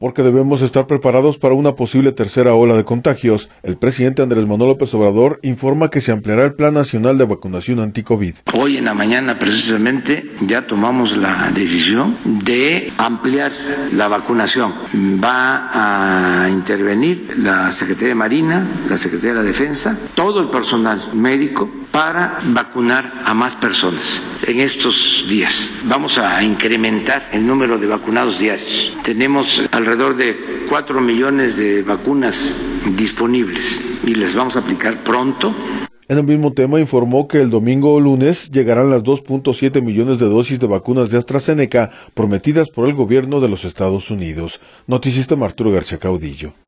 porque debemos estar preparados para una posible tercera ola de contagios. El presidente Andrés Manuel López Obrador informa que se ampliará el Plan Nacional de Vacunación Anti-COVID. Hoy en la mañana precisamente ya tomamos la decisión de ampliar la vacunación. Va a intervenir la Secretaría de Marina, la Secretaría de la Defensa, todo el personal médico para vacunar a más personas en estos días. Vamos a incrementar el número de vacunados diarios. Tenemos alrededor de 4 millones de vacunas disponibles y les vamos a aplicar pronto. En el mismo tema informó que el domingo o lunes llegarán las 2.7 millones de dosis de vacunas de AstraZeneca prometidas por el gobierno de los Estados Unidos. Noticista Arturo García Caudillo.